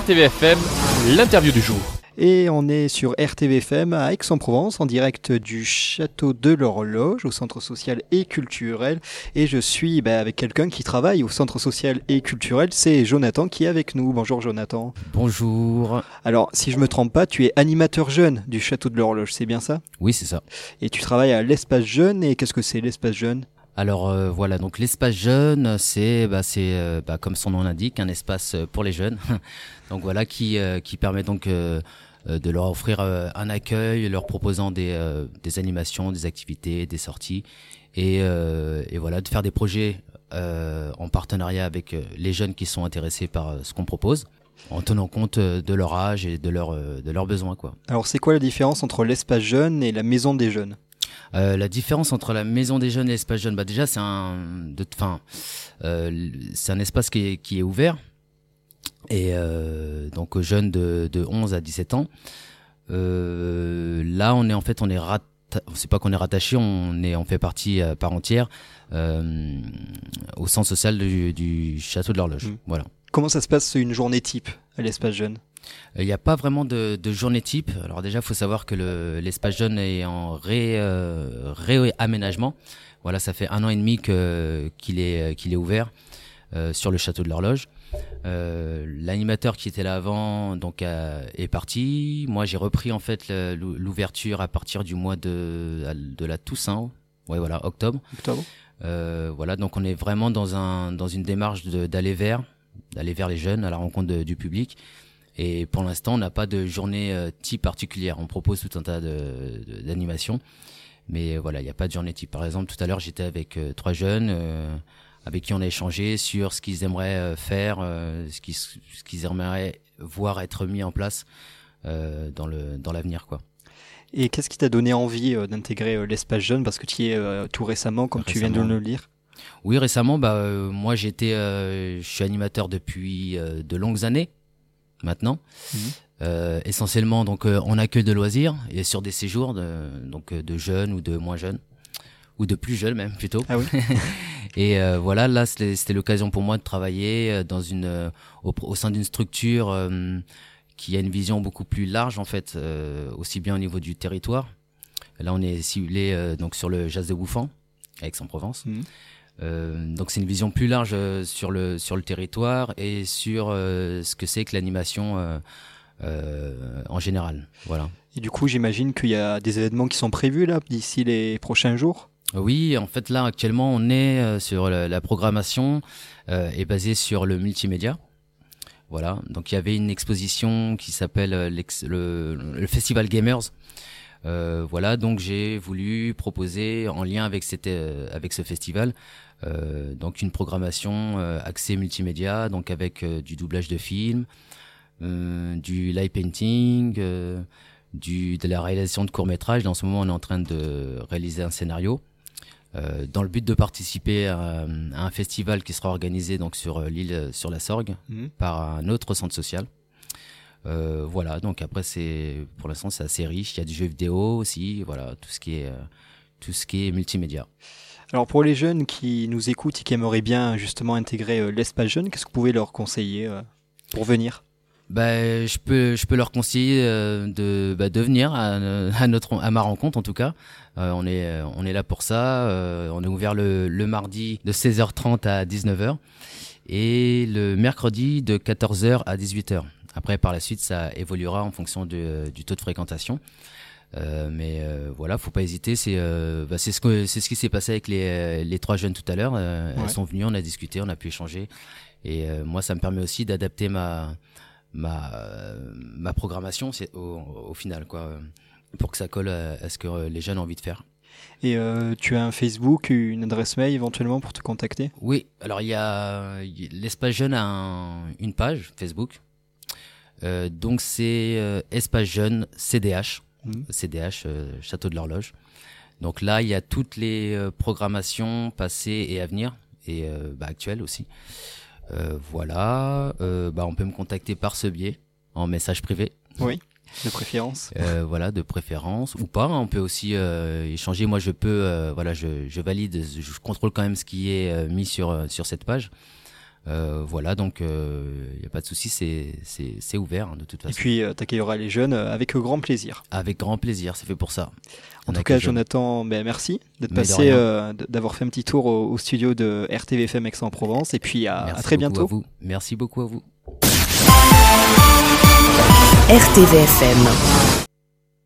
RTVFM, l'interview du jour. Et on est sur RTVFM à Aix-en-Provence, en direct du château de l'Horloge, au centre social et culturel. Et je suis avec quelqu'un qui travaille au centre social et culturel, c'est Jonathan qui est avec nous. Bonjour Jonathan. Bonjour. Alors, si je me trompe pas, tu es animateur jeune du château de l'Horloge, c'est bien ça ? Oui, c'est ça. Et tu travailles à l'espace jeune, et qu'est-ce que c'est l'espace jeune ? Alors voilà, donc l'espace jeune, c'est comme son nom l'indique, un espace pour les jeunes. Donc voilà, qui permet donc de leur offrir un accueil, leur proposant des animations, des activités, des sorties, et voilà, de faire des projets en partenariat avec les jeunes qui sont intéressés par ce qu'on propose, en tenant compte de leur âge et de leurs besoins, quoi. Alors, c'est quoi la différence entre l'espace jeune et la maison des jeunes ? La différence entre la maison des jeunes et l'espace jeune, déjà c'est c'est un espace qui est ouvert, et donc aux jeunes de 11 à 17 ans. Là c'est pas qu'on est rattaché, on fait partie à part entière au centre social du château de l'Horloge. Voilà. Comment ça se passe une journée type à l'espace jeune ? Il n'y a pas vraiment de journée type. Alors déjà, il faut savoir que l'espace jeune est en réaménagement. Voilà, ça fait 1 an et demi qu'il est ouvert sur le château de l'Horloge. L'animateur qui était là avant est parti. Moi, j'ai repris en fait l'ouverture à partir du mois de la Toussaint. Ouais, voilà, octobre. Voilà, donc on est vraiment dans une démarche d'aller vers les jeunes, à la rencontre du public. Et pour l'instant, on n'a pas de journée type particulière. On propose tout un tas d'animations, mais voilà, il n'y a pas de journée type. Par exemple, tout à l'heure, j'étais avec 3 jeunes avec qui on a échangé sur ce qu'ils aimeraient faire, ce qu'ils aimeraient voir être mis en place dans l'avenir, quoi. Et qu'est-ce qui t'a donné envie d'intégrer l'espace jeune, parce que tu y es tout récemment, comme tu viens de nous le dire ? Oui, récemment, moi je suis animateur depuis de longues années. Maintenant, essentiellement donc en accueil de loisirs et sur des séjours de jeunes ou de moins jeunes ou de plus jeunes même plutôt. Ah oui. Et voilà, là c'était l'occasion pour moi de travailler au sein d'une structure qui a une vision beaucoup plus large en fait, aussi bien au niveau du territoire. Là on est ciblé donc sur le Jazz de Bouffan, à Aix-en-Provence. Donc c'est une vision plus large sur le territoire et sur ce que c'est que l'animation en général. Voilà. Et du coup, j'imagine qu'il y a des événements qui sont prévus là d'ici les prochains jours. Oui, en fait là actuellement on est sur la programmation est basée sur le multimédia. Voilà. Donc il y avait une exposition qui s'appelle le Festival Gamers. Voilà, donc j'ai voulu proposer en lien avec ce festival donc une programmation axée multimédia, donc avec du doublage de films, du live painting, de la réalisation de courts-métrages. Dans ce moment, on est en train de réaliser un scénario dans le but de participer à un festival qui sera organisé donc sur l'île sur la Sorgue par un autre centre social. Voilà, donc après pour l'instant c'est assez riche, il y a du jeu vidéo aussi, voilà, tout ce qui est multimédia. Alors pour les jeunes qui nous écoutent et qui aimeraient bien justement intégrer l'espace jeune, qu'est-ce que vous pouvez leur conseiller pour venir ? Je peux leur conseiller de venir à ma rencontre en tout cas. On est là pour ça, on est ouvert le mardi de 16h30 à 19h et le mercredi de 14h à 18h. Après, par la suite, ça évoluera en fonction du taux de fréquentation. Mais voilà, faut pas hésiter. C'est ce qui s'est passé avec les 3 jeunes tout à l'heure. Elles sont venues, on a discuté, on a pu échanger. Et moi, ça me permet aussi d'adapter ma programmation au final, quoi, pour que ça colle à ce que les jeunes ont envie de faire. Et tu as un Facebook, une adresse mail éventuellement pour te contacter ? Oui, alors l'espace jeune a une page Facebook. Donc c'est Espace Jeune CDH, Château de l'Horloge. Donc là il y a toutes les programmations passées et à venir et actuelles aussi. Voilà, on peut me contacter par ce biais en message privé. Oui, de préférence. Voilà, de préférence ou pas. On peut aussi échanger. Moi je peux, je valide, je contrôle quand même ce qui est mis sur cette page. Voilà, donc il n'y a pas de souci, c'est ouvert hein, de toute façon. Et puis t'accueilleras les jeunes avec grand plaisir. Avec grand plaisir, c'est fait pour ça. En tout cas, Jonathan, merci d'être passé, d'avoir fait un petit tour au studio de RTVFM Aix-en-Provence. Et puis à très bientôt. Merci beaucoup à vous. RTVFM.